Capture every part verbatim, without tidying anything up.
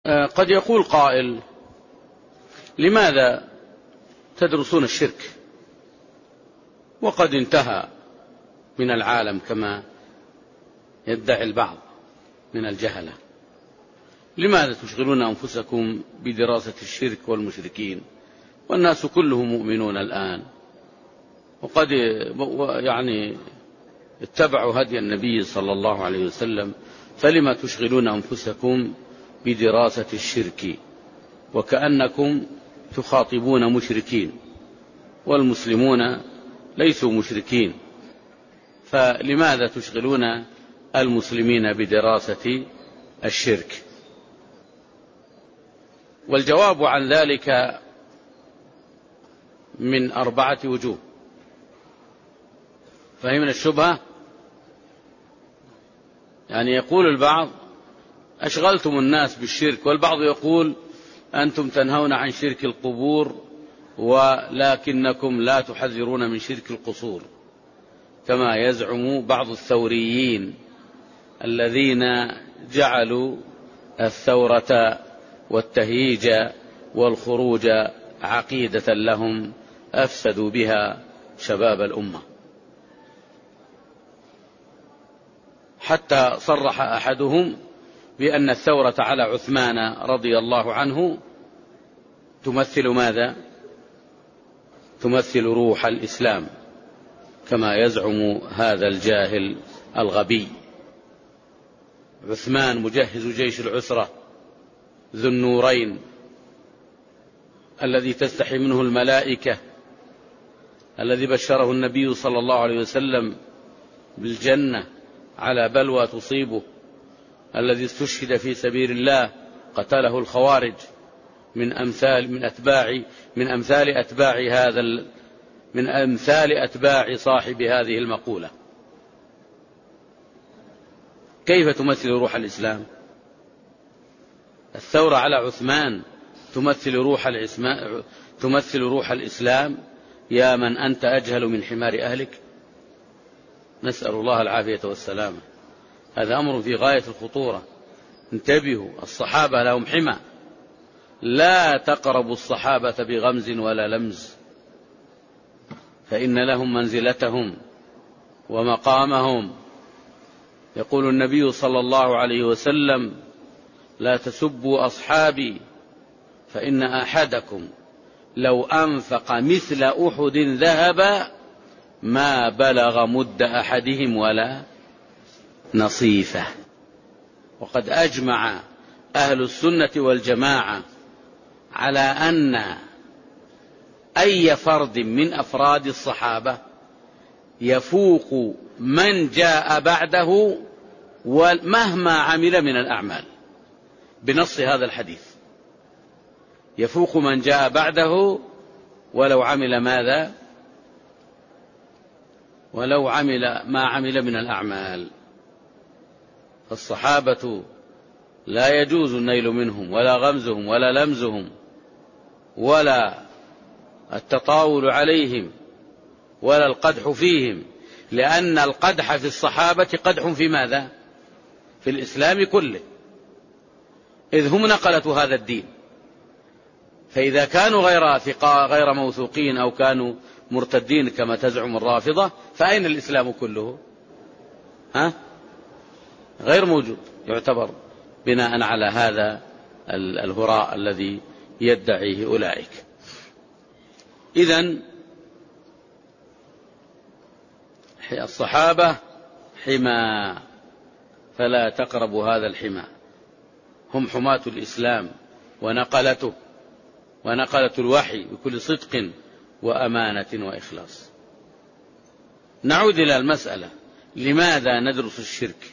قد يقول قائل: لماذا تدرسون الشرك وقد انتهى من العالم كما يدعي البعض من الجهلة؟ لماذا تشغلون أنفسكم بدراسة الشرك والمشركين والناس كلهم مؤمنون الآن، وقد يعني اتبعوا هدي النبي صلى الله عليه وسلم، فلما تشغلون أنفسكم بدراسة الشرك وكأنكم تخاطبون مشركين، والمسلمون ليسوا مشركين، فلماذا تشغلون المسلمين بدراسة الشرك؟ والجواب عن ذلك من أربعة وجوه. فهمنا الشبهة؟ يعني يقول البعض: أشغلتم الناس بالشرك، والبعض يقول: أنتم تنهون عن شرك القبور ولكنكم لا تحذرون من شرك القصور، كما يزعم بعض الثوريين الذين جعلوا الثورة والتهييج والخروج عقيدة لهم أفسدوا بها شباب الأمة، حتى صرح أحدهم بأن الثورة على عثمان رضي الله عنه تمثل ماذا؟ تمثل روح الإسلام، كما يزعم هذا الجاهل الغبي. عثمان مجهز جيش العسرة ذو النورين الذي تستحي منه الملائكة، الذي بشره النبي صلى الله عليه وسلم بالجنة على بلوى تصيبه، الذي استشهد في سبيل الله قتله الخوارج من أمثال من أتباع من أمثال أتباع هذا من أمثال أتباع صاحب هذه المقولة. كيف تمثل روح الإسلام؟ الثورة على عثمان تمثل روح الإسلام تمثل روح الإسلام يا من أنت أجهل من حمار أهلك. نسأل الله العافية والسلامة. هذا أمر في غاية الخطورة. انتبهوا، الصحابة لهم حمى، لا تقربوا الصحابة بغمز ولا لمز، فإن لهم منزلتهم ومقامهم. يقول النبي صلى الله عليه وسلم: لا تسبوا أصحابي فإن أحدكم لو أنفق مثل أحد ذهبا ما بلغ مد أحدهم ولا نصيفه. وقد أجمع أهل السنة والجماعة على أن أي فرد من أفراد الصحابة يفوق من جاء بعده ومهما عمل من الأعمال، بنص هذا الحديث: يفوق من جاء بعده ولو عمل ماذا؟ ولو عمل ما عمل من الأعمال. فالصحابة لا يجوز النيل منهم ولا غمزهم ولا لمزهم ولا التطاول عليهم ولا القدح فيهم، لأن القدح في الصحابة قدح في ماذا؟ في الإسلام كله، إذ هم نقلة هذا الدين. فإذا كانوا غير ثقة غير موثوقين أو كانوا مرتدين كما تزعم الرافضة، فأين الإسلام كله؟ ها؟ غير موجود، يعتبر بناء على هذا الهراء الذي يدعيه أولئك. إذن الصحابة حمى، فلا تقربوا هذا الحمى. هم حماة الإسلام ونقلته ونقلة الوحي بكل صدق وأمانة وإخلاص. نعود إلى المسألة: لماذا ندرس الشرك؟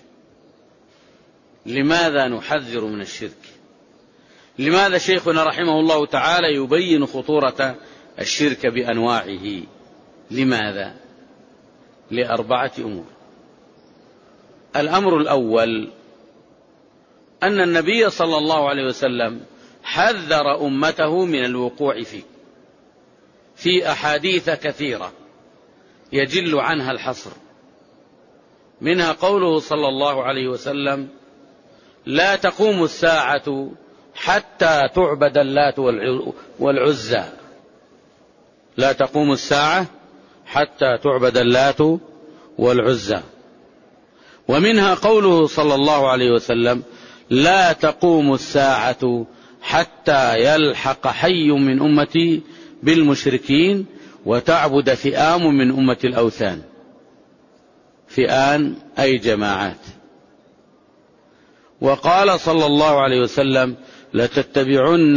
لماذا نحذر من الشرك؟ لماذا شيخنا رحمه الله تعالى يبين خطورة الشرك بأنواعه؟ لماذا؟ لأربعة أمور. الأمر الأول أن النبي صلى الله عليه وسلم حذر أمته من الوقوع فيه في أحاديث كثيرة يجل عنها الحصر، منها قوله صلى الله عليه وسلم: لا تقوم الساعة حتى تعبد اللات والعزى. لا تقوم الساعة حتى تعبد اللات والعزى. ومنها قوله صلى الله عليه وسلم: لا تقوم الساعة حتى يلحق حي من أمتي بالمشركين وتعبد فئام من أمة الأوثان. فئان أي جماعات. وقال صلى الله عليه وسلم: لتتبعن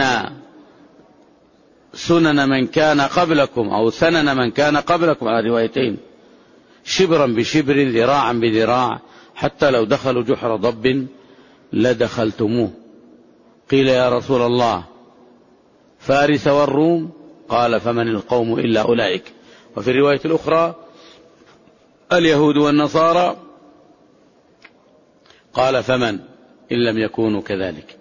سنن من كان قبلكم أو سنن من كان قبلكم، على روايتين، شبرا بشبر ذراعا بذراع، حتى لو دخلوا جحر ضب لدخلتموه. قيل: يا رسول الله فارس والروم؟ قال: فمن القوم إلا أولئك. وفي الرواية الأخرى: اليهود والنصارى؟ قال: فمن إن لم يكونوا كذلك.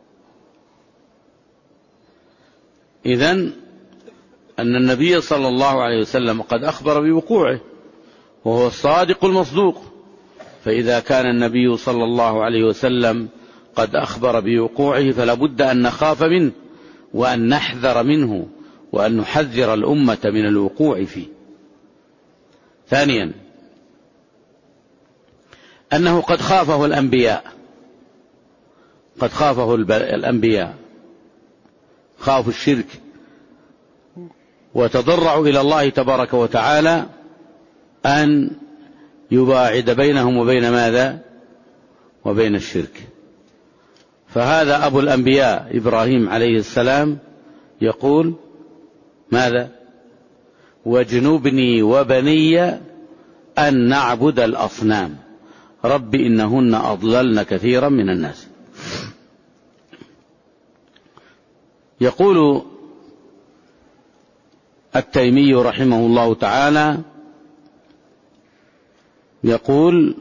إذن أن النبي صلى الله عليه وسلم قد أخبر بوقوعه، وهو الصادق المصدوق. فإذا كان النبي صلى الله عليه وسلم قد أخبر بوقوعه فلا بد أن نخاف منه وأن نحذر منه وأن نحذر الأمة من الوقوع فيه. ثانيا، أنه قد خافه الأنبياء، قد خافه الأنبياء، خافوا الشرك وتضرعوا إلى الله تبارك وتعالى أن يباعد بينهم وبين ماذا؟ وبين الشرك. فهذا أبو الأنبياء إبراهيم عليه السلام يقول ماذا؟ واجنبني وبني أن نعبد الأصنام رب إنهن أضللن كثيرا من الناس. يقول التيمي رحمه الله تعالى، يقول: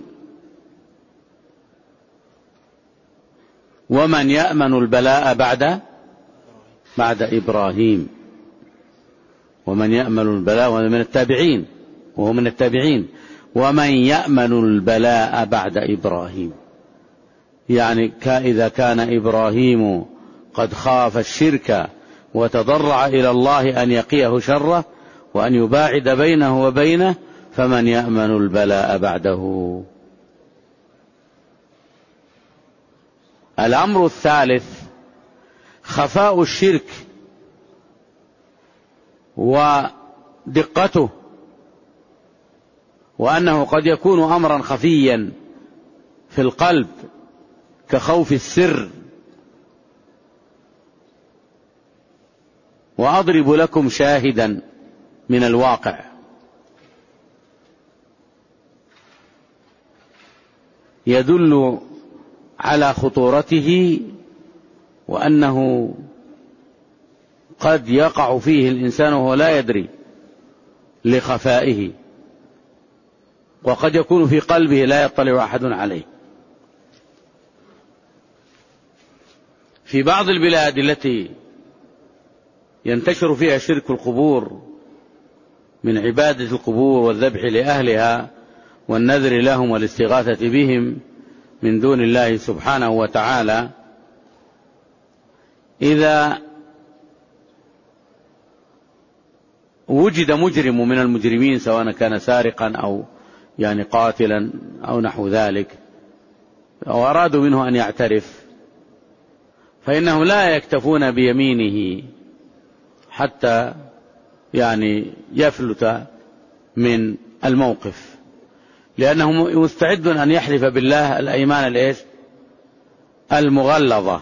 ومن يأمن البلاء بعد بعد إبراهيم. ومن يأمن البلاء، وهو من التابعين وهو من التابعين ومن يأمن البلاء بعد إبراهيم، يعني إذا كان إبراهيم قد خاف الشرك وتضرع إلى الله أن يقيه شره وأن يباعد بينه وبينه، فمن يأمن البلاء بعده. الأمر الثالث خفاء الشرك ودقته، وأنه قد يكون أمرا خفيا في القلب كخوف السر. وأضرب لكم شاهدا من الواقع. يدل على خطورته وأنه قد يقع فيه الإنسان وهو لا يدري لخفائه، وقد يكون في قلبه لا يطلع أحد عليه. في بعض البلاد التي ينتشر فيها شرك القبور من عبادة القبور والذبح لأهلها والنذر لهم والاستغاثة بهم من دون الله سبحانه وتعالى، إذا وجد مجرم من المجرمين سواء كان سارقا أو يعني قاتلا أو نحو ذلك، أو أرادوا منه أن يعترف، فإنهم لا يكتفون بيمينه حتى يعني يفلت من الموقف، لأنه مستعد أن يحلف بالله الأيمان الإيش المغلظة،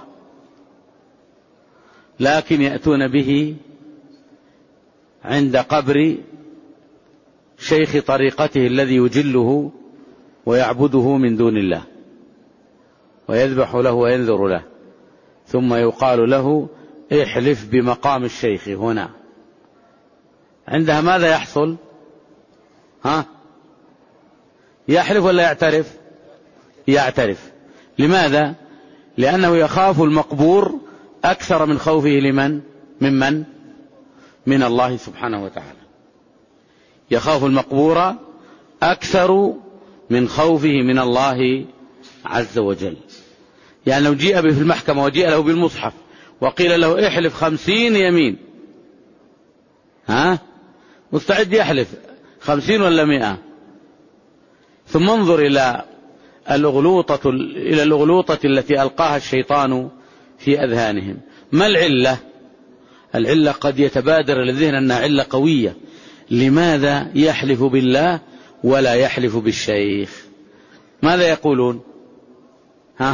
لكن يأتون به عند قبر شيخ طريقته الذي يجله ويعبده من دون الله ويذبح له وينذر له، ثم يقال له: احلف بمقام الشيخ هنا. عندها ماذا يحصل؟ ها؟ يحلف ولا يعترف؟ يعترف. لماذا؟ لأنه يخاف المقبور أكثر من خوفه لمن؟ ممن؟ من الله سبحانه وتعالى. يخاف المقبور أكثر من خوفه من الله عز وجل. يعني لو جيء به في المحكمة وجيء له بالمصحف وقيل له احلف خمسين يمين، ها مستعد يحلف خمسين ولا مئة؟ ثم انظر إلى الأغلوطة إلى الأغلوطة التي ألقاها الشيطان في أذهانهم. ما العلة؟ العلة قد يتبادر للذهن أنها علة قوية. لماذا يحلف بالله ولا يحلف بالشيخ؟ ماذا يقولون؟ ها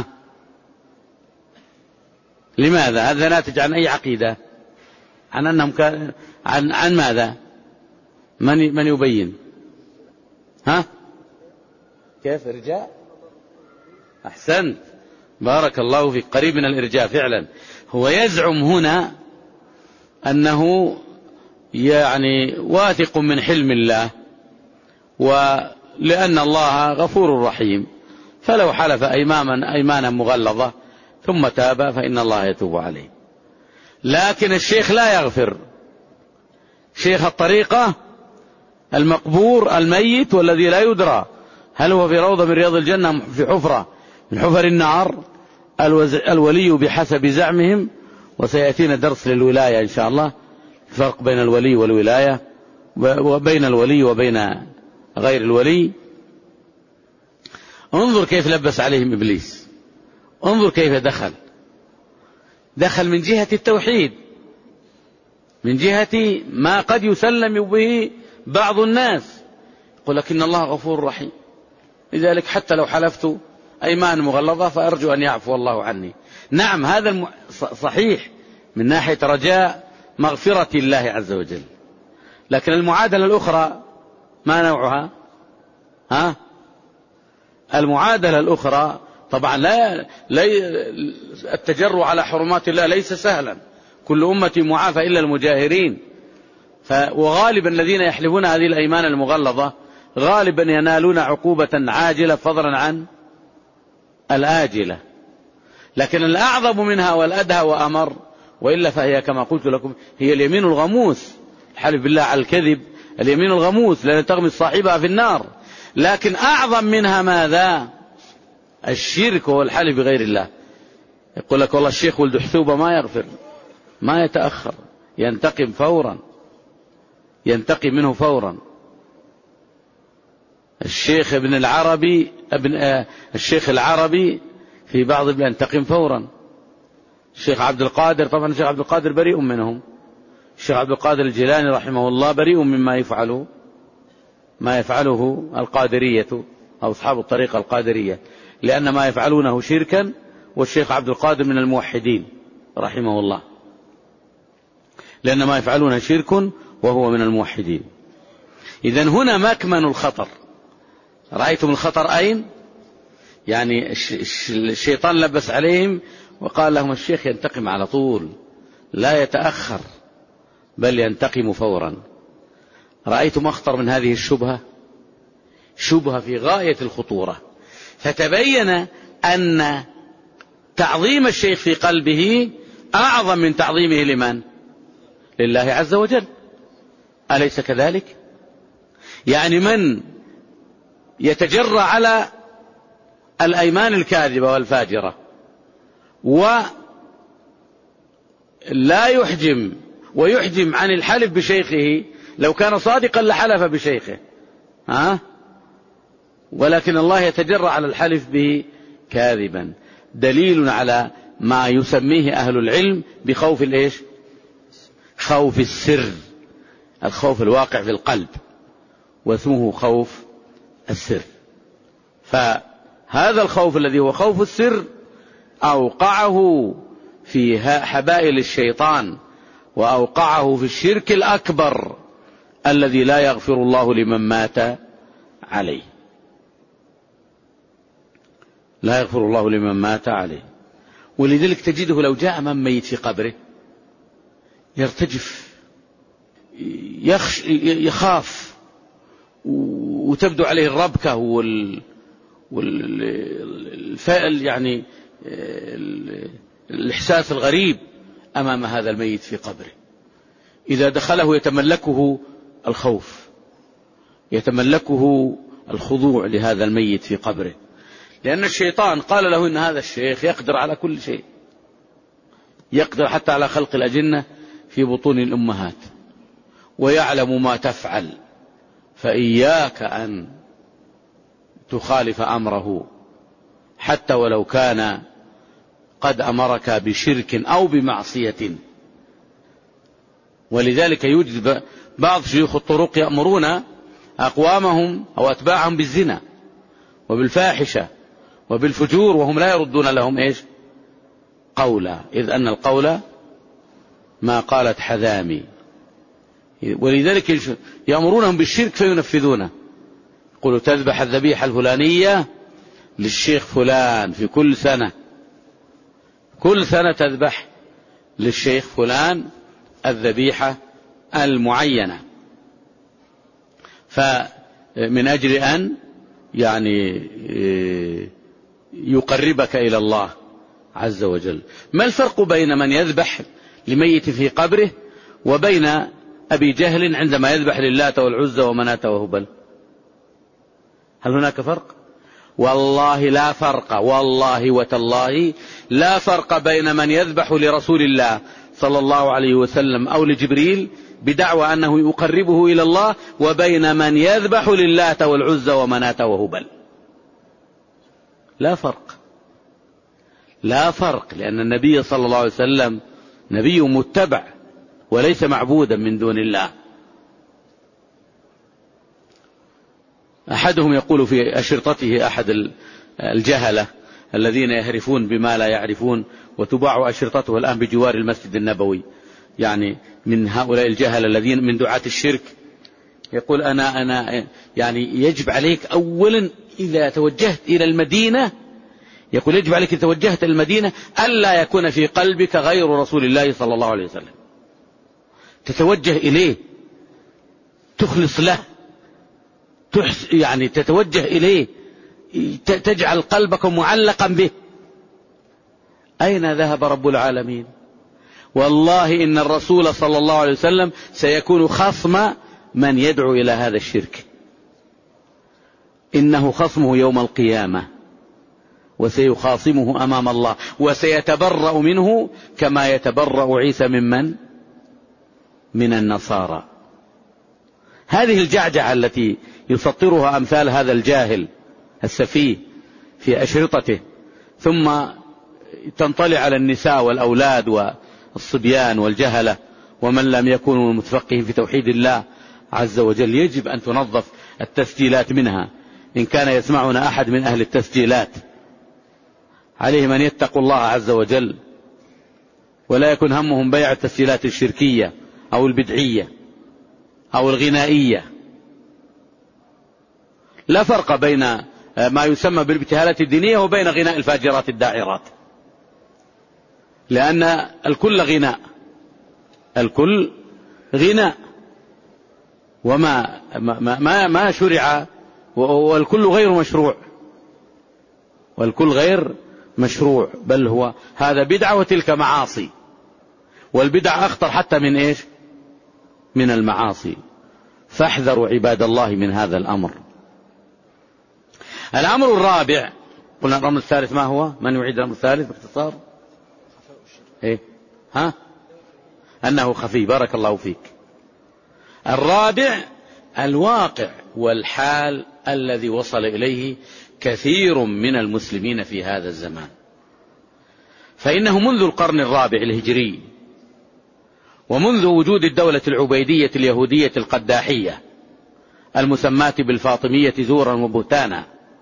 لماذا؟ هذا ناتج عن أي عقيدة؟ عن أنهم كان عن عن ماذا؟ من من يبين؟ ها كيف إرجاء؟ أحسنت، بارك الله فيك، قريب من الإرجاء فعلا. هو يزعم هنا أنه يعني واثق من حلم الله، ولأن الله غفور رحيم، فلو حلف أيمانا أيمانا مغلظة ثم تاب فإن الله يتوب عليه. لكن الشيخ لا يغفر، شيخ الطريقة المقبور الميت والذي لا يدرى هل هو في روضة من رياض الجنة في حفرة من حفر النار، الولي بحسب زعمهم، وسيأتينا درس للولاية إن شاء الله، الفرق بين الولي والولاية وبين الولي وبين غير الولي. انظر كيف لبس عليهم إبليس، انظر كيف دخل دخل من جهة التوحيد، من جهة ما قد يسلم به بعض الناس، يقول لك إن الله غفور رحيم، لذلك حتى لو حلفت أيمان مغلظة فأرجو أن يعفو الله عني. نعم هذا الم... صحيح من ناحية رجاء مغفرة الله عز وجل، لكن المعادلة الأخرى ما نوعها؟ ها المعادلة الأخرى طبعا لا, لا التجرؤ على حرمات الله ليس سهلا، كل أمتي معافى إلا المجاهرين. ف... وغالبا الذين يحلفون هذه الأيمان المغلظة غالبا ينالون عقوبة عاجلة فضلا عن الآجلة، لكن الأعظم منها والأدهى وأمر، وإلا فهي كما قلت لكم هي اليمين الغموس، الحلف بالله على الكذب اليمين الغموس لأن تغمس صاحبها في النار. لكن أعظم منها ماذا؟ الشرك والحلف بغير الله. يقول لك والله الشيخ ولد حثوبة ما يغفر، ما يتأخر، ينتقم فورا، ينتقم منه فورا. الشيخ ابن العربي ابن آه الشيخ العربي في بعض ينتقم فورا. الشيخ عبد القادر، طبعا الشيخ عبد القادر بريء منهم، الشيخ عبد القادر الجيلاني رحمه الله بريء مما يفعله ما يفعله القادرية أو أصحاب الطريقة القادرية، لأن ما يفعلونه شركا، والشيخ عبد القادر من الموحدين رحمه الله، لأن ما يفعلونه شرك وهو من الموحدين. إذن هنا مكمن الخطر. رأيتم الخطر أين؟ يعني الشيطان لبس عليهم وقال لهم الشيخ ينتقم على طول، لا يتأخر بل ينتقم فورا. رأيتم أخطر من هذه الشبهة؟ شبهة في غاية الخطورة. فتبين أن تعظيم الشيخ في قلبه أعظم من تعظيمه لمن؟ لله عز وجل، أليس كذلك؟ يعني من يتجرأ على الأيمان الكاذبة والفاجرة ولا يحجم ويحجم عن الحلف بشيخه، لو كان صادقا لحلف بشيخه، ها؟ ولكن الله يتجرأ على الحلف به كاذبا، دليل على ما يسميه أهل العلم بخوف الإيش؟ خوف السر، الخوف الواقع في القلب، واسمه خوف السر. فهذا الخوف الذي هو خوف السر أوقعه في حبائل الشيطان، وأوقعه في الشرك الأكبر الذي لا يغفر الله لمن مات عليه، لا يغفر الله لمن مات عليه. ولذلك تجده لو جاء من ميت في قبره يرتجف، يخش يخاف، وتبدو عليه الربكة وال والفائل يعني الإحساس الغريب أمام هذا الميت في قبره. إذا دخله يتملكه الخوف، يتملكه الخضوع لهذا الميت في قبره، لأن الشيطان قال له إن هذا الشيخ يقدر على كل شيء، يقدر حتى على خلق الأجنة في بطون الأمهات، ويعلم ما تفعل، فإياك أن تخالف أمره حتى ولو كان قد أمرك بشرك أو بمعصية. ولذلك يوجد بعض شيوخ الطرق يأمرون أقوامهم أو أتباعهم بالزنا وبالفاحشة وبالفجور وهم لا يردون لهم إيش؟ قولا، إذ أن القول ما قالت حذامي. ولذلك يأمرونهم بالشرك فينفذونه، يقولوا تذبح الذبيحة الفلانية للشيخ فلان في كل سنة، كل سنة تذبح للشيخ فلان الذبيحة المعينة، فمن أجل أن يعني يقربك إلى الله عز وجل. ما الفرق بين من يذبح لميت في قبره وبين أبي جهل عندما يذبح للات والعزى ومناة وهبل؟ هل هناك فرق؟ والله لا فرق، والله وتالله لا فرق بين من يذبح لرسول الله صلى الله عليه وسلم أو لجبريل بدعوى أنه يقربه إلى الله، وبين من يذبح للات والعزى ومناة وهبل. لا فرق، لا فرق، لأن النبي صلى الله عليه وسلم نبي متبع وليس معبودا من دون الله. أحدهم يقول في أشرطته، أحد الجهلة الذين يهرفون بما لا يعرفون، وتباع أشرطته الآن بجوار المسجد النبوي، يعني من هؤلاء الجهل الذين من دعاة الشرك، يقول أنا أنا يعني يجب عليك أولا إذا توجهت إلى المدينة، يقول يجب عليك إذا توجهت إلى المدينة ألا يكون في قلبك غير رسول الله صلى الله عليه وسلم، تتوجه إليه، تخلص له، يعني تتوجه إليه، تجعل قلبك معلقا به. أين ذهب رب العالمين؟ والله إن الرسول صلى الله عليه وسلم سيكون خصم من يدعو إلى هذا الشرك، إنه خصمه يوم القيامة، وسيخاصمه أمام الله، وسيتبرأ منه كما يتبرأ عيسى من من؟ من النصارى. هذه الجعجعة التي يسطرها أمثال هذا الجاهل السفيه في أشرطته، ثم تنطلع على النساء والأولاد والصبيان والجهلة ومن لم يكونوا متفقهين في توحيد الله عز وجل، يجب أن تنظف التسجيلات منها. إن كان يسمعنا أحد من أهل التسجيلات عليهم أن يتقوا الله عز وجل، ولا يكون همهم بيع التسجيلات الشركية أو البدعية أو الغنائية. لا فرق بين ما يسمى بالابتهالات الدينية وبين غناء الفاجرات الداعرات، لأن الكل غناء، الكل غناء، وما ما ما, ما شرع، والكل غير مشروع، والكل غير مشروع، بل هو هذا بدعة وتلك معاصي، والبدع أخطر حتى من إيش؟ من المعاصي. فاحذروا عباد الله من هذا الأمر. الأمر الرابع، قلنا الأمر الثالث ما هو؟ من يعيد الأمر الثالث باختصار؟ إيه؟ ها؟ أنه خفي. بارك الله فيك. الرابع الواقع والحال الذي وصل إليه كثير من المسلمين في هذا الزمان. فإنه منذ القرن الرابع الهجري، ومنذ وجود الدولة العبيدية اليهودية القداحية المسماة بالفاطمية زورا وبهتانا،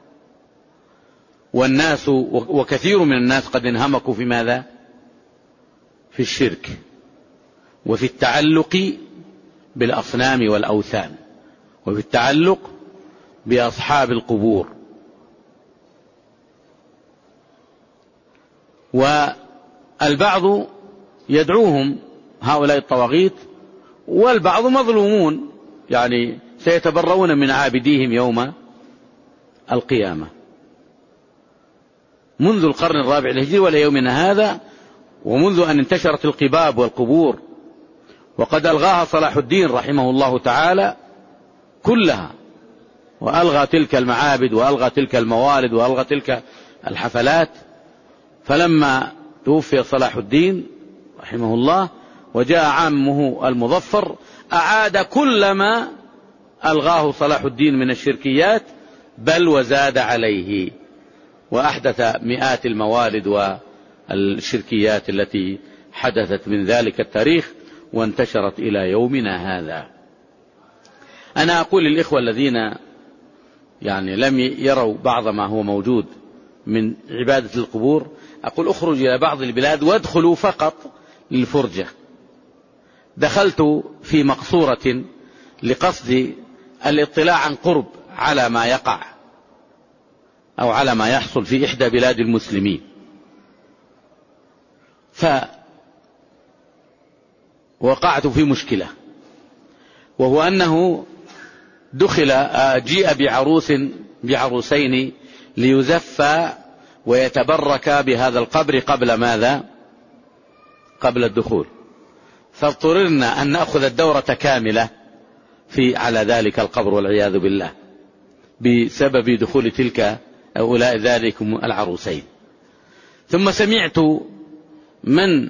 والناس وكثير من الناس قد انهمكوا في ماذا؟ في الشرك وفي التعلق بالأصنام والأوثان وفي التعلق بأصحاب القبور. والبعض يدعوهم هؤلاء الطواغيت، والبعض مظلومون، يعني سيتبرؤون من عابديهم يوم القيامة. منذ القرن الرابع الهجري وإلى يومنا هذا، ومنذ أن انتشرت القباب والقبور، وقد ألغاها صلاح الدين رحمه الله تعالى كلها، وألغى تلك المعابد وألغى تلك الموالد وألغى تلك الحفلات. فلما توفي صلاح الدين رحمه الله وجاء عامه المظفر أعاد كل ما ألغاه صلاح الدين من الشركيات، بل وزاد عليه، وأحدث مئات الموالد والشركيات التي حدثت من ذلك التاريخ وانتشرت إلى يومنا هذا. أنا أقول للإخوة الذين يعني لم يروا بعض ما هو موجود من عبادة القبور، أقول أخرج إلى بعض البلاد وادخلوا فقط للفرجة. دخلت في مقصورة لقصد الاطلاع عن قرب على ما يقع أو على ما يحصل في إحدى بلاد المسلمين، فوقعت في مشكلة، وهو أنه دخل جيء بعروس بعروسين ليزفى ويتبرك بهذا القبر قبل ماذا؟ قبل الدخول، فاضطررنا أن نأخذ الدورة كاملة في على ذلك القبر والعياذ بالله بسبب دخول تلك أولاء ذلكم العروسين. ثم سمعت من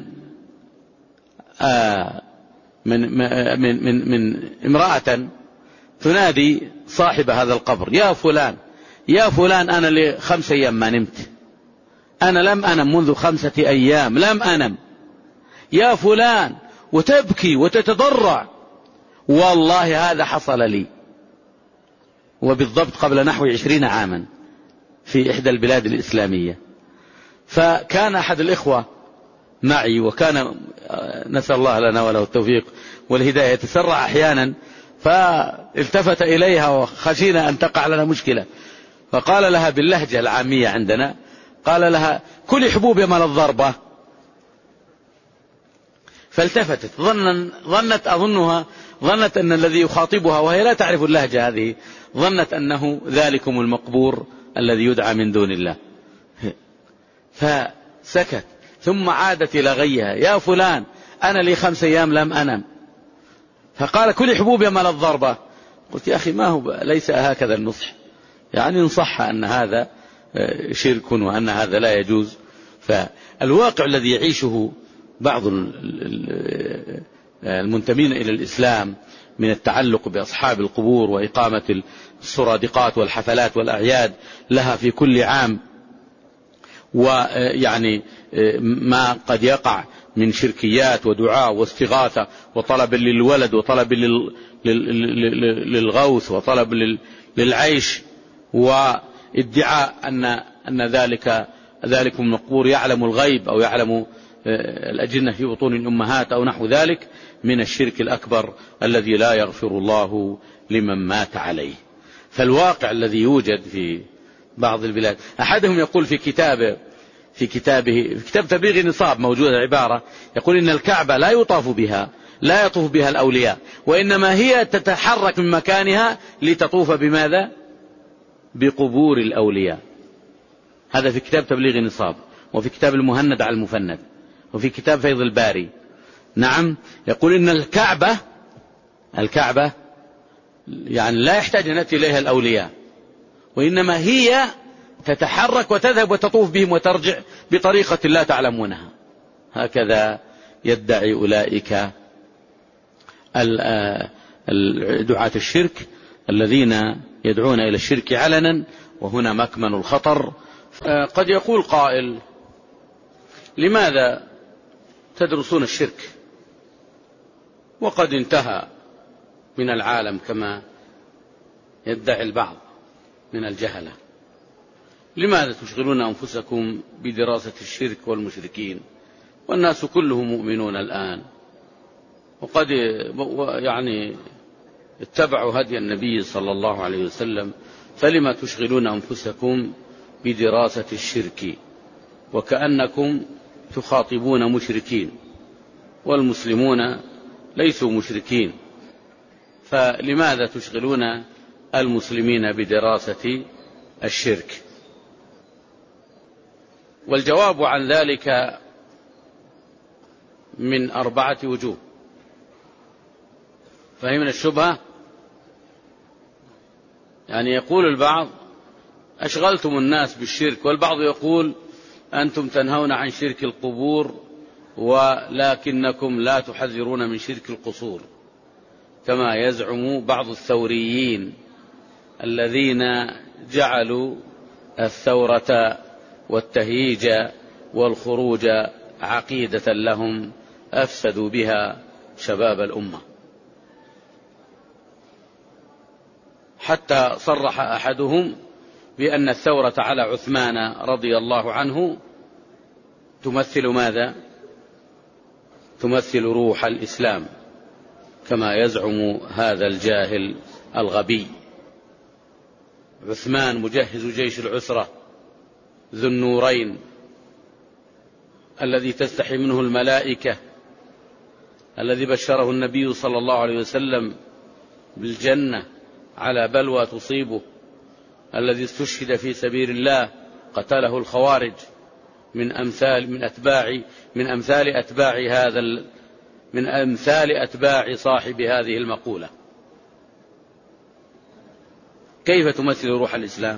آه من من من, من امرأة تنادي صاحب هذا القبر: يا فلان يا فلان، أنا لخمس أيام ما نمت، أنا لم أنم منذ خمسة أيام لم أنم، يا فلان، وتبكي وتتضرع. والله هذا حصل لي، وبالضبط قبل نحو عشرين عاما في إحدى البلاد الإسلامية. فكان أحد الإخوة معي، وكان نسأل الله لنا وله التوفيق والهداية، يتسرع أحيانا، فالتفت إليها وخشينا أن تقع لنا مشكلة، فقال لها باللهجة العامية عندنا، قال لها: كل حبوب يمل الضربة. فالتفتت، ظن ظنت أظنها ظنت أن الذي يخاطبها، وهي لا تعرف اللهجة هذه، ظنت أنه ذلكم المقبور الذي يدعى من دون الله. فسكت، ثم عادت إلى غيها: يا فلان، أنا لي خمس أيام لم أنم. فقال: كل حبوب يمل الضربة. قلت: يا أخي، ما هو ليس هكذا النصح، يعني نصح أن هذا شرك وأن هذا لا يجوز. فالواقع الذي يعيشه بعض المنتمين إلى الإسلام من التعلق بأصحاب القبور وإقامة السرادقات والحفلات والأعياد لها في كل عام، ويعني ما قد يقع من شركيات ودعاء واستغاثة وطلب للولد وطلب للغوث وطلب للعيش، وادعاء أن أن ذلك ذلك من القبور يعلم الغيب أو يعلم الأجنة في بطون الأمهات أو نحو ذلك من الشرك الأكبر الذي لا يغفر الله لمن مات عليه. فالواقع الذي يوجد في بعض البلاد، أحدهم يقول في كتابه في كتابه في كتاب تبليغ النصاب موجودة عبارة، يقول: إن الكعبة لا يطاف بها لا يطوف بها الأولياء، وإنما هي تتحرك من مكانها لتطوف بماذا؟ بقبور الأولياء. هذا في كتاب تبليغ النصاب، وفي كتاب المهند على المفند، وفي كتاب فيض الباري. نعم، يقول إن الكعبة الكعبة يعني لا يحتاج أن يأتي إليها الأولياء، وإنما هي تتحرك وتذهب وتطوف بهم وترجع بطريقة لا تعلمونها. هكذا يدعي أولئك دعاة الشرك الذين يدعون إلى الشرك علنا، وهنا مكمن الخطر. قد يقول قائل: لماذا تدرسون الشرك وقد انتهى من العالم كما يدعي البعض من الجهلة؟ لماذا تشغلون أنفسكم بدراسة الشرك والمشركين والناس كلهم مؤمنون الآن، وقد يعني اتبعوا هدي النبي صلى الله عليه وسلم، فلما تشغلون أنفسكم بدراسة الشرك وكأنكم تخاطبون مشركين، والمسلمون ليسوا مشركين، فلماذا تشغلون المسلمين بدراسة الشرك؟ والجواب عن ذلك من أربعة وجوه. فهمنا الشبهة؟ يعني يقول البعض أشغلتم الناس بالشرك، والبعض يقول أنتم تنهون عن شرك القبور ولكنكم لا تحذرون من شرك القصور، كما يزعم بعض الثوريين الذين جعلوا الثورة والتهييج والخروج عقيدة لهم أفسدوا بها شباب الأمة، حتى صرح أحدهم بأن الثورة على عثمان رضي الله عنه تمثل ماذا؟ تمثل روح الإسلام، كما يزعم هذا الجاهل الغبي. عثمان مجهز جيش العسرة ذو النورين الذي تستحي منه الملائكة، الذي بشره النبي صلى الله عليه وسلم بالجنة على بلوى تصيبه، الذي استشهد في سبيل الله قتله الخوارج من أمثال من أتباع من أمثال أتباع هذا من أمثال أتباع صاحب هذه المقولة. كيف تمثل روح الإسلام؟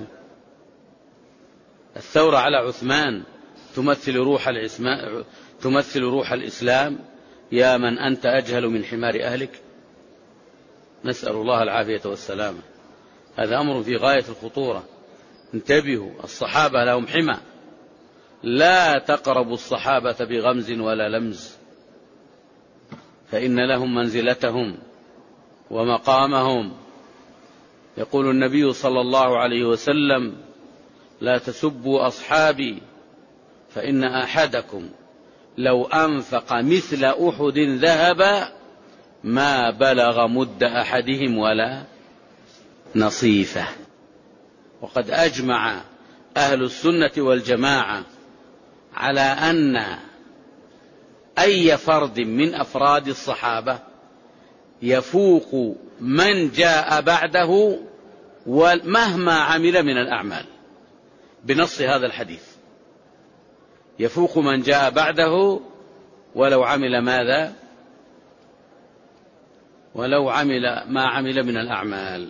الثورة على عثمان تمثل روح الإسلام تمثل روح الإسلام يا من أنت أجهل من حمار أهلك. نسأل الله العافية والسلامة. هذا أمر في غاية الخطورة. انتبهوا، الصحابة لهم حمى، لا تقربوا الصحابة بغمز ولا لمز، فإن لهم منزلتهم ومقامهم. يقول النبي صلى الله عليه وسلم: لا تسبوا أصحابي فإن أحدكم لو أنفق مثل أحد ذهبا ما بلغ مد أحدهم ولا نصيفه. وقد أجمع أهل السنة والجماعة على أن أي فرد من أفراد الصحابة يفوق من جاء بعده ومهما عمل من الأعمال، بنص هذا الحديث، يفوق من جاء بعده ولو عمل ماذا؟ ولو عمل ما عمل من الأعمال.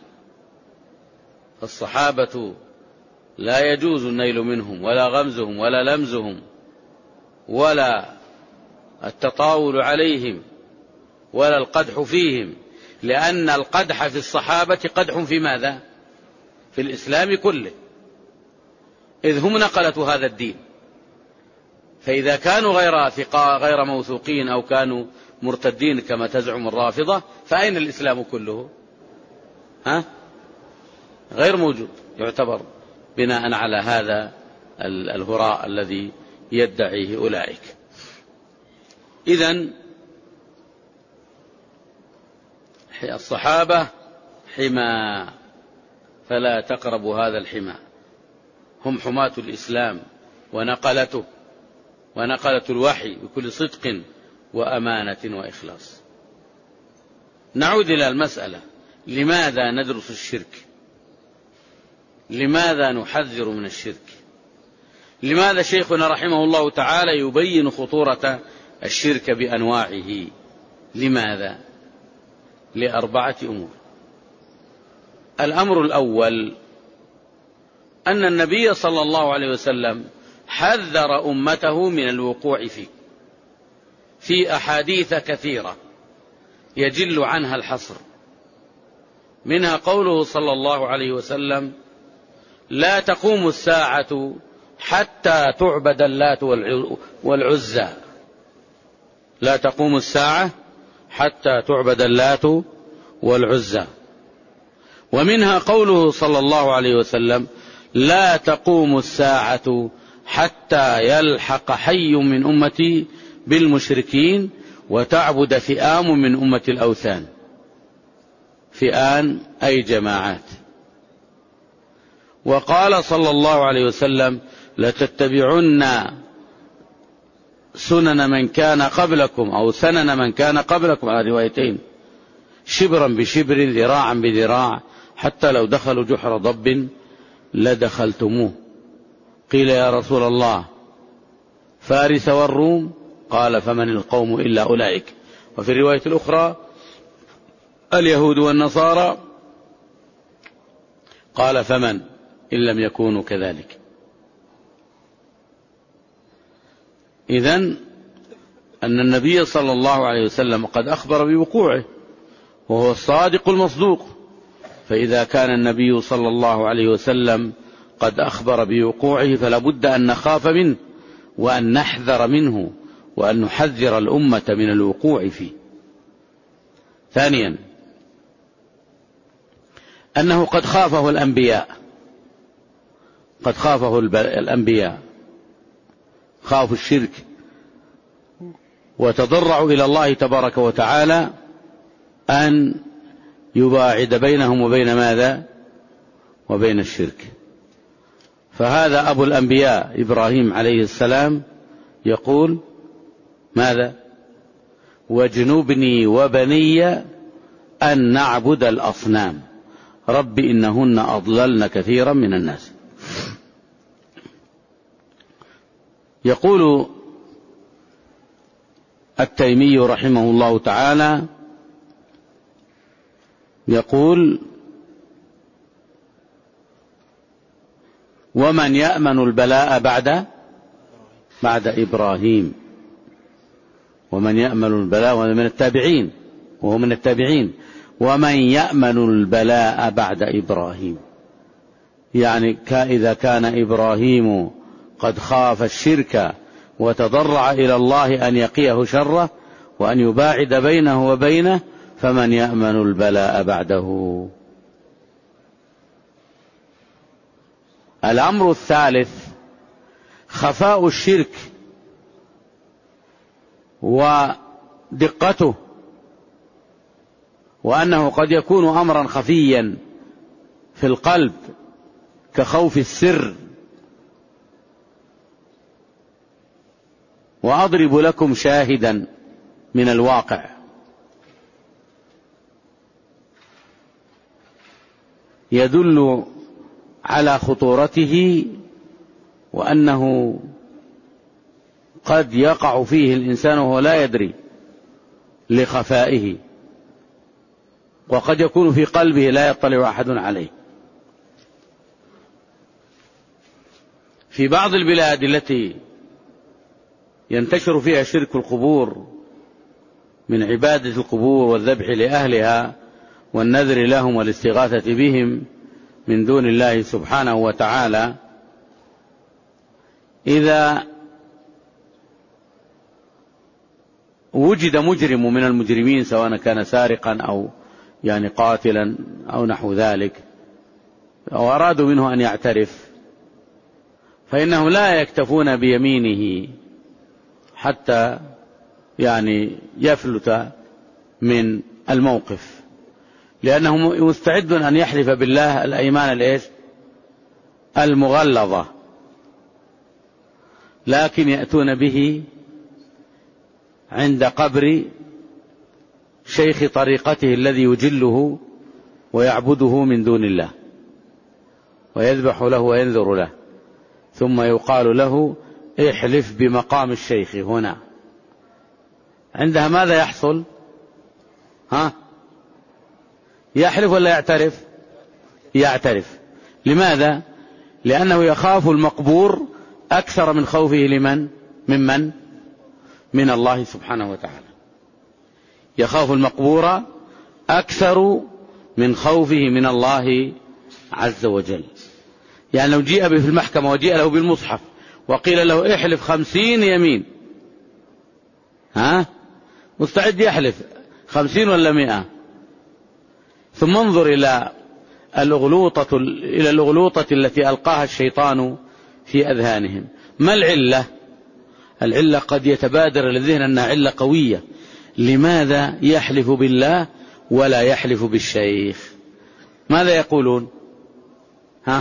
فالصحابة لا يجوز النيل منهم ولا غمزهم ولا لمزهم ولا التطاول عليهم ولا القدح فيهم، لأن القدح في الصحابة قدح في ماذا؟ في الإسلام كله، إذ هم نقلة هذا الدين. فإذا كانوا غير ثقة غير موثوقين أو كانوا مرتدين كما تزعم الرافضة، فأين الإسلام كله؟ ها؟ غير موجود، يعتبر بناء على هذا الهراء الذي يدعيه أولئك. إذن الصحابة حمى، فلا تقربوا هذا الحمى. هم حماة الإسلام ونقلته ونقلة الوحي بكل صدق وأمانة وإخلاص. نعود إلى المسألة: لماذا ندرس الشرك؟ لماذا نحذر من الشرك؟ لماذا شيخنا رحمه الله تعالى يبين خطورة الشرك بأنواعه؟ لماذا؟ لأربعة أمور. الأمر الأول أن النبي صلى الله عليه وسلم حذر أمته من الوقوع فيه في أحاديث كثيرة يجل عنها الحصر، منها قوله صلى الله عليه وسلم: لا تقوم الساعة حتى تعبد اللات والعزى. لا تقوم الساعة حتى تعبد اللات والعزى. ومنها قوله صلى الله عليه وسلم: لا تقوم الساعة حتى يلحق حي من أمتي بالمشركين وتعبد فئام من أمة الأوثان. فئان أي جماعات. وقال صلى الله عليه وسلم: لتتبعن سنن من كان قبلكم أو سنن من كان قبلكم، على روايتين، شبرا بشبر ذراعا بذراع حتى لو دخلوا جحر ضب لدخلتموه. قيل: يا رسول الله فارس والروم؟ قال: فمن القوم إلا أولئك. وفي الرواية الأخرى: اليهود والنصارى؟ قال فمن إن لم يكونوا كذلك. إذن أن النبي صلى الله عليه وسلم قد أخبر بوقوعه وهو الصادق المصدوق، فإذا كان النبي صلى الله عليه وسلم قد أخبر بوقوعه فلا بد أن نخاف منه وأن نحذر منه وأن نحذر الأمة من الوقوع فيه. ثانيا أنه قد خافه الأنبياء، قد خافه الأنبياء خافوا الشرك وتضرعوا إلى الله تبارك وتعالى أن يباعد بينهم وبين ماذا؟ وبين الشرك. فهذا أبو الأنبياء إبراهيم عليه السلام يقول ماذا؟ واجنبني وبني أن نعبد الأصنام رب إنهن أضللن كثيرا من الناس. يقول التيمي رحمه الله تعالى يقول ومن يأمن البلاء بعد بعد إبراهيم، ومن يأمن البلاء وهو من التابعين وهو من التابعين ومن يأمن البلاء بعد إبراهيم، يعني إذا كان إبراهيم قد خاف الشرك وتضرع إلى الله أن يقيه شره وأن يباعد بينه وبينه، فمن يأمن البلاء بعده. الأمر الثالث خفاء الشرك ودقته، وأنه قد يكون أمرا خفيا في القلب كخوف السر. وأضرب لكم شاهدا من الواقع. يدل على خطورته وأنه قد يقع فيه الإنسان وهو لا يدري لخفائه، وقد يكون في قلبه لا يطلع أحد عليه. في بعض البلاد التي ينتشر فيها شرك القبور من عبادة القبور والذبح لأهلها والنذر لهم والاستغاثة بهم من دون الله سبحانه وتعالى، إذا وجد مجرم من المجرمين سواء كان سارقا أو يعني قاتلا أو نحو ذلك أو أرادوا منه أن يعترف، فإنهم لا يكتفون بيمينه حتى يعني يفلت من الموقف، لأنه مستعد أن يحلف بالله الأيمان الإيش المغلظة، لكن يأتون به عند قبر شيخ طريقته الذي يجله ويعبده من دون الله ويذبح له وينذر له، ثم يقال له احلف بمقام الشيخ هنا. عندها ماذا يحصل؟ ها؟ يحلف ولا يعترف؟ يعترف. لماذا؟ لأنه يخاف المقبور أكثر من خوفه لمن؟ ممن؟ من الله سبحانه وتعالى. يخاف المقبور أكثر من خوفه من الله عز وجل. يعني لو جيء به في المحكمة وجيء له بالمصحف وقيل له احلف خمسين يمين، ها؟ مستعد يحلف خمسين ولا مئة. ثم انظر إلى الأغلوطة, إلى الأغلوطة التي ألقاها الشيطان في أذهانهم. ما العلة؟ العلة قد يتبادر للذهن أنها علة قوية. لماذا يحلف بالله ولا يحلف بالشيخ؟ ماذا يقولون؟ ها؟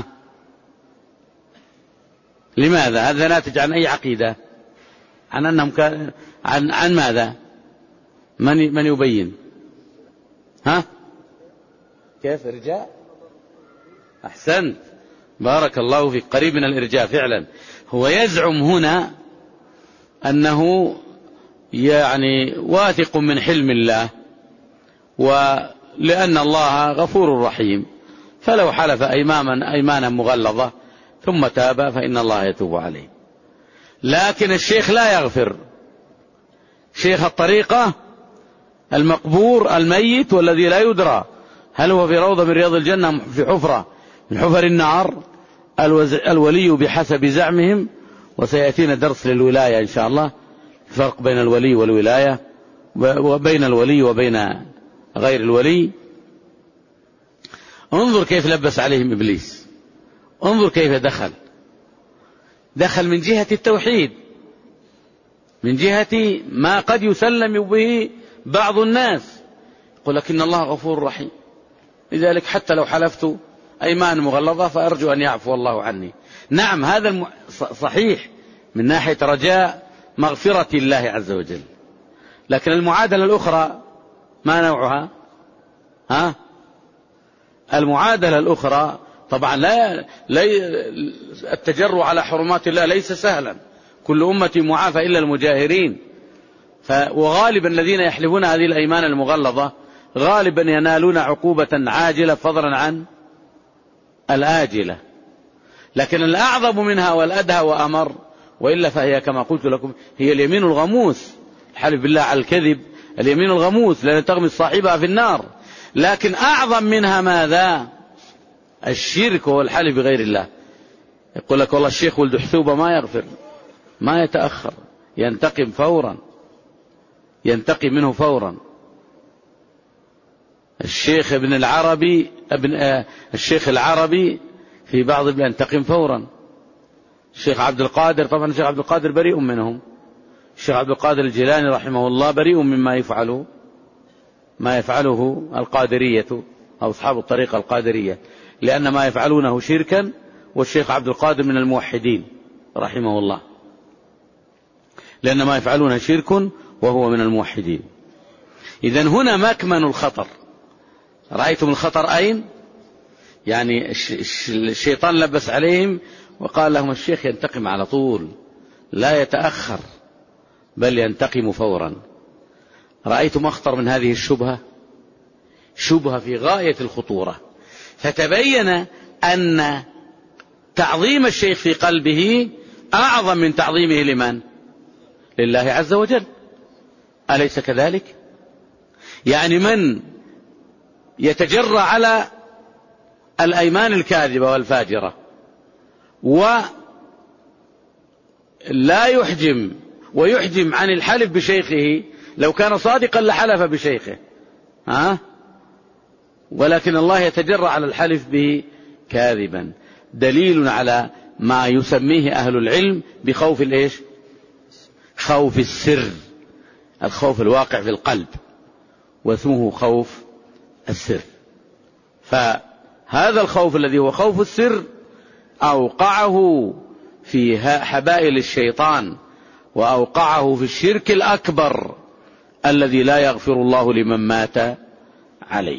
لماذا؟ هذا ناتج عن أي عقيدة؟ عن أنهم كان عن عن ماذا؟ من من يبين؟ ها؟ كيف إرجاء؟ أحسنت، بارك الله فيك، قريب من الإرجاء فعلا. هو يزعم هنا أنه يعني واثق من حلم الله ولأن الله غفور رحيم، فلو حلف أيمانا أيمانا مغلظة ثم تاب فإن الله يتوب عليه. لكن الشيخ لا يغفر، شيخ الطريقة المقبور الميت والذي لا يدرى هل هو في روضة من رياض الجنة في حفرة من حفر النار، الولي بحسب زعمهم، وسيأتينا درس للولاية إن شاء الله، فرق بين الولي والولاية وبين الولي وبين غير الولي. انظر كيف لبس عليهم إبليس، انظر كيف دخل دخل من جهة التوحيد، من جهة ما قد يسلم به بعض الناس، يقول لك إن الله غفور رحيم، لذلك حتى لو حلفت أيمان مغلظة فأرجو أن يعفو الله عني. نعم هذا الم... صحيح من ناحية رجاء مغفرة الله عز وجل، لكن المعادلة الأخرى ما نوعها؟ ها؟ المعادلة الأخرى طبعا لا, لا التجرؤ على حرمات الله ليس سهلا، كل أمتي معافى إلا المجاهرين. ف... وغالبا الذين يحلفون هذه الأيمان المغلظة غالبا ينالون عقوبة عاجلة فضلا عن الآجلة، لكن الأعظم منها والأدهى وأمر، وإلا فهي كما قلت لكم هي اليمين الغموس، الحلف بالله على الكذب اليمين الغموس لأن تغمس صاحبها في النار. لكن أعظم منها ماذا؟ الشرك هو الحلف بغير الله. يقول لك والله الشيخ ولد حثوبة ما يغفر، ما يتأخر، ينتقم فورا، ينتقم منه فورا. الشيخ ابن العربي ابن آه الشيخ العربي في بعض ينتقم فورا. الشيخ عبد القادر، طبعا الشيخ عبد القادر بريء منهم، الشيخ عبد القادر الجيلاني رحمه الله بريء مما يفعله ما يفعله القادرية أو أصحاب الطريقة القادرية، لأن ما يفعلونه شركا، والشيخ عبد القادر من الموحدين رحمه الله، لأن ما يفعلونه شرك وهو من الموحدين. إذن هنا مكمن الخطر. رأيتم الخطر أين؟ يعني الشيطان لبس عليهم وقال لهم الشيخ ينتقم على طول، لا يتأخر بل ينتقم فورا. رأيتم أخطر من هذه الشبهة؟ شبهة في غاية الخطورة. فتبين أن تعظيم الشيخ في قلبه أعظم من تعظيمه لمن؟ لله عز وجل، أليس كذلك؟ يعني من يتجرأ على الأيمان الكاذبة والفاجرة ولا يحجم ويحجم عن الحلف بشيخه، لو كان صادقا لحلف بشيخه، ها؟ ولكن الله يتجرأ على الحلف به كاذبا، دليل على ما يسميه أهل العلم بخوف الإيش؟ خوف السر، الخوف الواقع في القلب، واسمه خوف السر. فهذا الخوف الذي هو خوف السر أوقعه في حبائل الشيطان، وأوقعه في الشرك الأكبر الذي لا يغفر الله لمن مات عليه،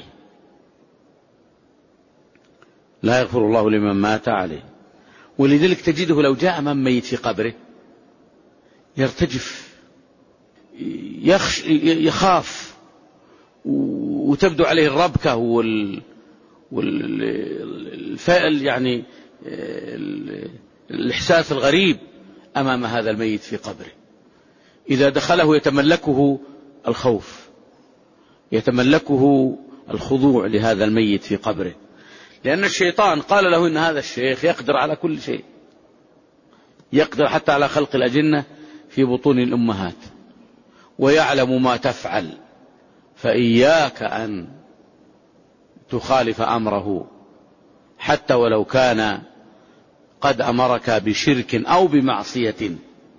لا يغفر الله لمن مات عليه. ولذلك تجده لو جاء من ميت في قبره يرتجف، يخش يخاف، وتبدو عليه الربكة وال والفائل يعني الإحساس الغريب أمام هذا الميت في قبره. إذا دخله يتملكه الخوف، يتملكه الخضوع لهذا الميت في قبره، لأن الشيطان قال له إن هذا الشيخ يقدر على كل شيء، يقدر حتى على خلق الأجنة في بطون الأمهات، ويعلم ما تفعل، فإياك أن تخالف أمره حتى ولو كان قد أمرك بشرك أو بمعصية.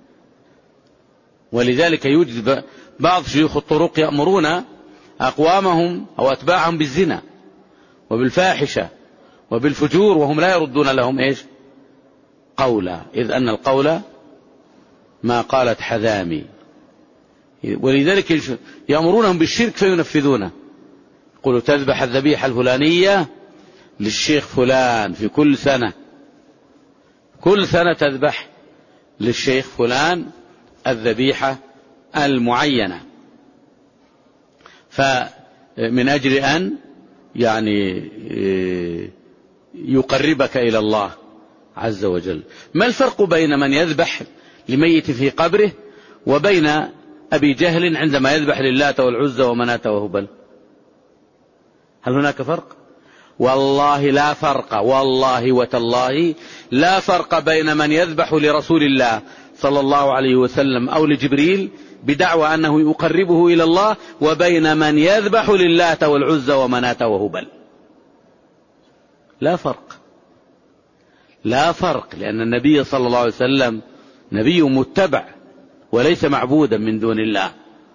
ولذلك يوجد بعض شيوخ الطرق يأمرون أقوامهم أو أتباعهم بالزنا وبالفاحشة وبالفجور وهم لا يردون لهم إيش؟ قولا، إذ أن القول ما قالت حذامي. ولذلك يأمرونهم بالشرك فينفذونه، يقولوا تذبح الذبيحة الفلانية للشيخ فلان في كل سنة، كل سنة تذبح للشيخ فلان الذبيحة المعينة، فمن أجل أن يعني يقربك إلى الله عز وجل. ما الفرق بين من يذبح لميت في قبره وبين أبي جهل عندما يذبح للات والعزى ومناة وهبل؟ هل هناك فرق؟ والله لا فرق، والله وتالله لا فرق بين من يذبح لرسول الله صلى الله عليه وسلم أو لجبريل بدعوى أنه يقربه إلى الله وبين من يذبح للات والعزى ومناة وهبل. لا فرق، لا فرق، لأن النبي صلى الله عليه وسلم نبي متبع وليس معبودا من دون الله.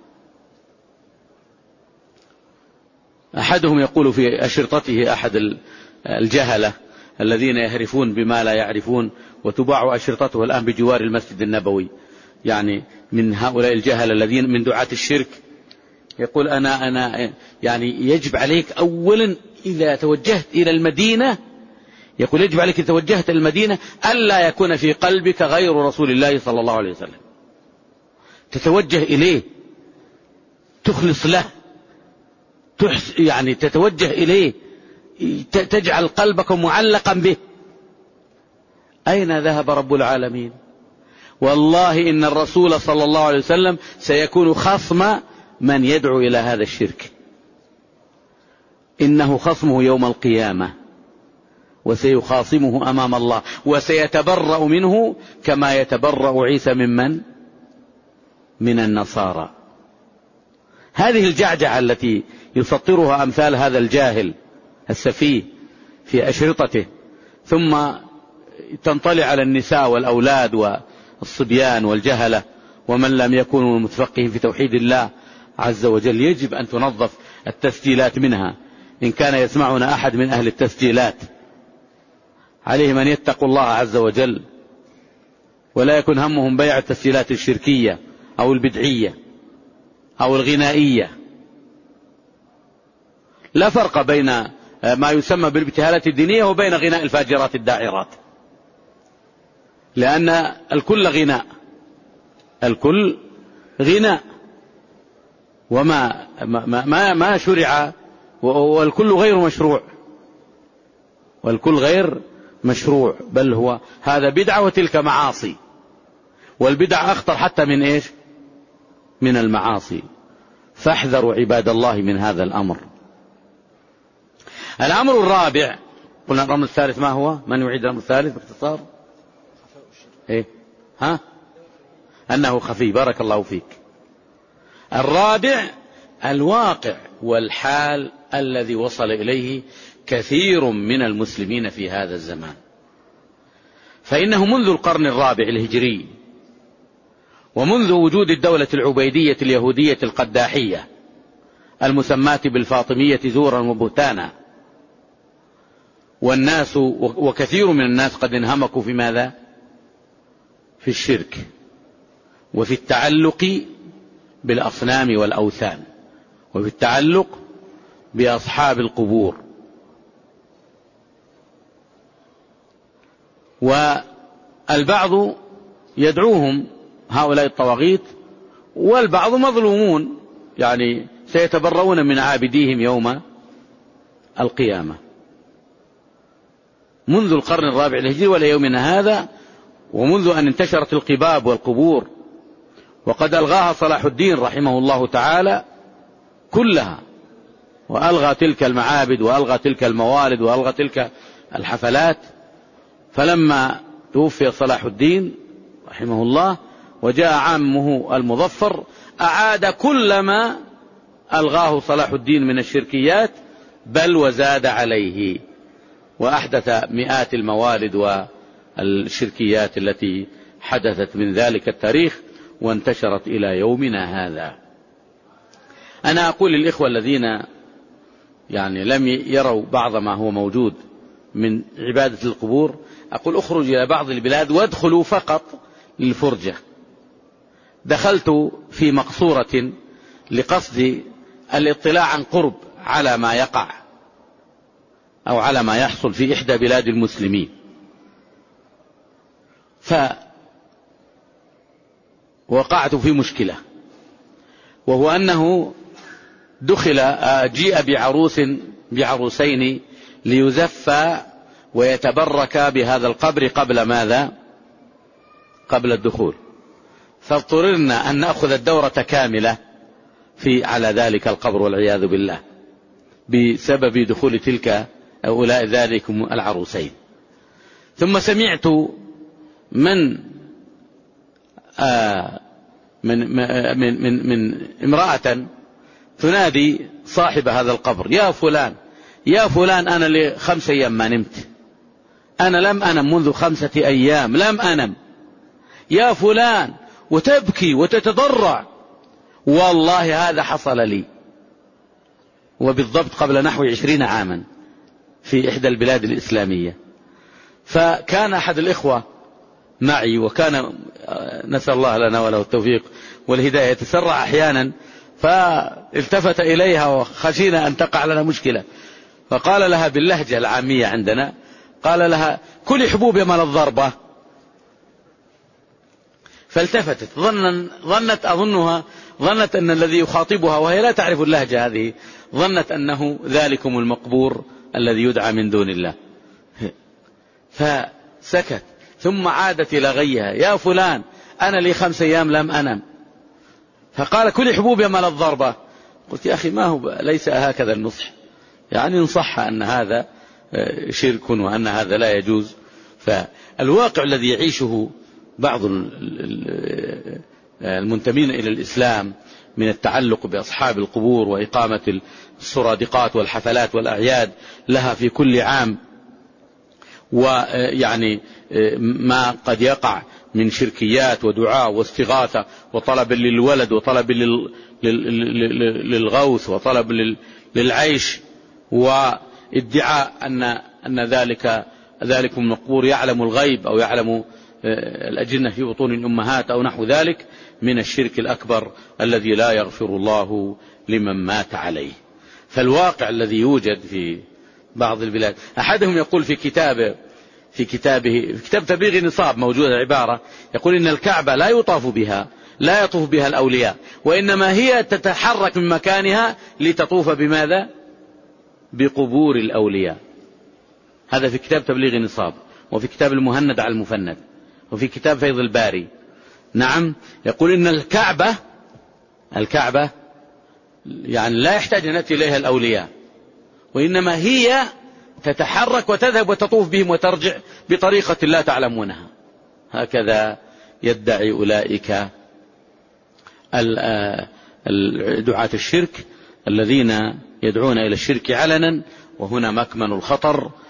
أحدهم يقول في أشرطته، أحد الجهلة الذين يهرفون بما لا يعرفون، وتباع أشرطته الآن بجوار المسجد النبوي، يعني من هؤلاء الجهل الذين من دعاة الشرك، يقول أنا أنا يعني يجب عليك أولا إذا توجهت إلى المدينة، يقول يجب عليك إذا توجهت إلى المدينة ألا يكون في قلبك غير رسول الله صلى الله عليه وسلم، تتوجه إليه، تخلص له، يعني تتوجه إليه، تجعل قلبك معلقا به. أين ذهب رب العالمين؟ والله إن الرسول صلى الله عليه وسلم سيكون خصم من يدعو إلى هذا الشرك، إنه خصمه يوم القيامة وسيخاصمه أمام الله وسيتبرأ منه كما يتبرأ عيسى ممن؟ من النصارى. هذه الجعجعة التي يسطرها أمثال هذا الجاهل السفيه في أشرطته، ثم تنطلع على النساء والأولاد والصبيان والجهلة ومن لم يكونوا متفقهين في توحيد الله عز وجل، يجب أن تنظف التسجيلات منها. إن كان يسمعنا أحد من أهل التسجيلات عليهم أن يتقوا الله عز وجل ولا يكون همهم بيع التسجيلات الشركية أو البدعية أو الغنائية. لا فرق بين ما يسمى بالابتهالات الدينية وبين غناء الفاجرات الداعرات، لأن الكل غناء، الكل غناء، وما ما ما, ما شرع، والكل غير مشروع، والكل غير مشروع، بل هو هذا بدعة وتلك معاصي، والبدع أخطر حتى من إيش؟ من المعاصي. فاحذروا عباد الله من هذا الأمر. الأمر الرابع، قلنا الأمر الثالث ما هو؟ من يعيد الأمر الثالث باختصار؟ إيه؟ ها؟ أنه خفي. بارك الله فيك. الرابع الواقع والحال الذي وصل إليه كثير من المسلمين في هذا الزمان. فإنه منذ القرن الرابع الهجري ومنذ وجود الدولة العبيدية اليهودية القداحية المسماة بالفاطمية زورا وبهتانا، والناس وكثير من الناس قد انهمكوا في ماذا؟ في الشرك وفي التعلق بالأصنام والأوثان وفي التعلق بأصحاب القبور. والبعض يدعوهم هؤلاء الطواغيت والبعض مظلومون، يعني سيتبرؤون من عابديهم يوم القيامة. منذ القرن الرابع الهجري وإلى يومنا هذا، ومنذ أن انتشرت القباب والقبور، وقد ألغاها صلاح الدين رحمه الله تعالى كلها، وألغى تلك المعابد وألغى تلك الموالد وألغى تلك الحفلات. فلما توفي صلاح الدين رحمه الله وجاء عامه المظفر أعاد كل ما ألغاه صلاح الدين من الشركيات، بل وزاد عليه، وأحدث مئات الموالد والشركيات التي حدثت من ذلك التاريخ وانتشرت إلى يومنا هذا. أنا أقول للإخوة الذين يعني لم يروا بعض ما هو موجود من عبادة القبور، أقول أخرج إلى بعض البلاد وادخلوا فقط للفرجة. دخلت في مقصورة لقصد الاطلاع عن قرب على ما يقع أو على ما يحصل في إحدى بلاد المسلمين، فوقعت في مشكلة، وهو أنه دخل جيء بعروس بعروسين ليزفى ويتبرك بهذا القبر قبل ماذا؟ قبل الدخول. فاضطررنا أن نأخذ الدورة كاملة في على ذلك القبر والعياذ بالله بسبب دخول تلك أولاء ذلكم العروسين. ثم سمعت من آه من من من, من امرأة تنادي صاحب هذا القبر: يا فلان يا فلان، أنا لخمس أيام ما نمت، أنا لم أنم منذ خمسة أيام لم أنم يا فلان، وتبكي وتتضرع. والله هذا حصل لي، وبالضبط قبل نحو عشرين عاما في إحدى البلاد الإسلامية. فكان أحد الإخوة معي، وكان نسأل الله لنا وله التوفيق والهداية، يتسرع أحيانا، فالتفت إليها وخشينا أن تقع لنا مشكلة، فقال لها باللهجة العامية عندنا، قال لها: كل حبوب يمل الضربة. فالتفتت، ظن ظنت أظنها ظنت أن الذي يخاطبها، وهي لا تعرف اللهجة هذه، ظنت أنه ذلكم المقبور الذي يدعى من دون الله. فسكت، ثم عادت إلى غيها: يا فلان، أنا لي خمس أيام لم أنم. فقال: كل حبوب يمل الضربة. قلت: يا أخي، ما هو ليس هكذا النصح، يعني نصح أن هذا شرك وأن هذا لا يجوز. فالواقع الذي يعيشه بعض المنتمين إلى الإسلام من التعلق بأصحاب القبور وإقامة السرادقات والحفلات والأعياد لها في كل عام، ويعني ما قد يقع من شركيات ودعاء واستغاثة وطلب للولد وطلب للغوث وطلب للعيش، وادعاء أن أن ذلك ذلك من مقبور يعلم الغيب أو يعلم الأجنة في بطون الأمهات أو نحو ذلك من الشرك الأكبر الذي لا يغفر الله لمن مات عليه. فالواقع الذي يوجد في بعض البلاد، أحدهم يقول في كتابه في كتابه في كتاب تبليغ النصاب موجودة عبارة، يقول: إن الكعبة لا يطاف بها لا يطوف بها الأولياء، وإنما هي تتحرك من مكانها لتطوف بماذا؟ بقبور الأولياء. هذا في كتاب تبليغ النصاب، وفي كتاب المهند على المفند، وفي كتاب فيض الباري. نعم، يقول إن الكعبة الكعبة يعني لا يحتاج أن يأتي إليها الأولياء، وإنما هي تتحرك وتذهب وتطوف بهم وترجع بطريقة لا تعلمونها. هكذا يدعي أولئك دعاة الشرك الذين يدعون إلى الشرك علنا، وهنا مكمن الخطر